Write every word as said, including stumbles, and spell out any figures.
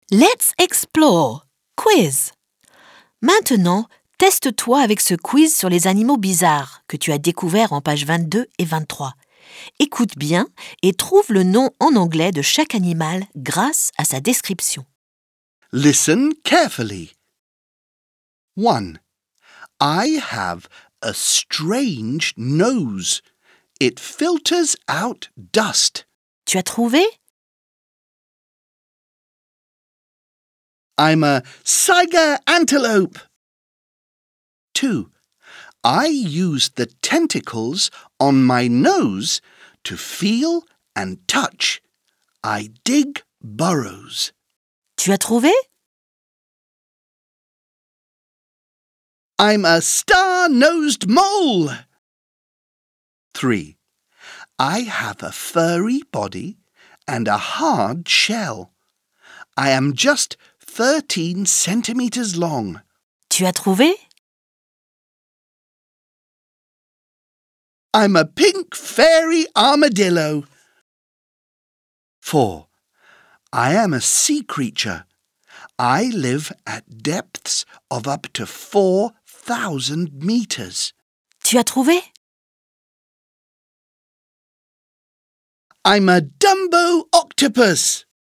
Let's explore. Quiz. Maintenant, teste-toi avec ce quiz sur les animaux bizarres que tu as découvert en pages vingt-deux et vingt-trois. Écoute bien et trouve le nom en anglais de chaque animal grâce à sa description. Listen carefully. one. I have a strange nose. It filters out dust. Tu as trouvé? I'm a Saiga antelope. two. I use the tentacles on my nose to feel and touch. I dig burrows. Tu as trouvé? I'm a star-nosed mole. three. I have a furry body and a hard shell. I am just thirteen centimeters long. Tu as trouvé? I'm a pink fairy armadillo. four. I am a sea creature. I live at depths of up to four thousand meters. Tu as trouvé? I'm a Dumbo octopus.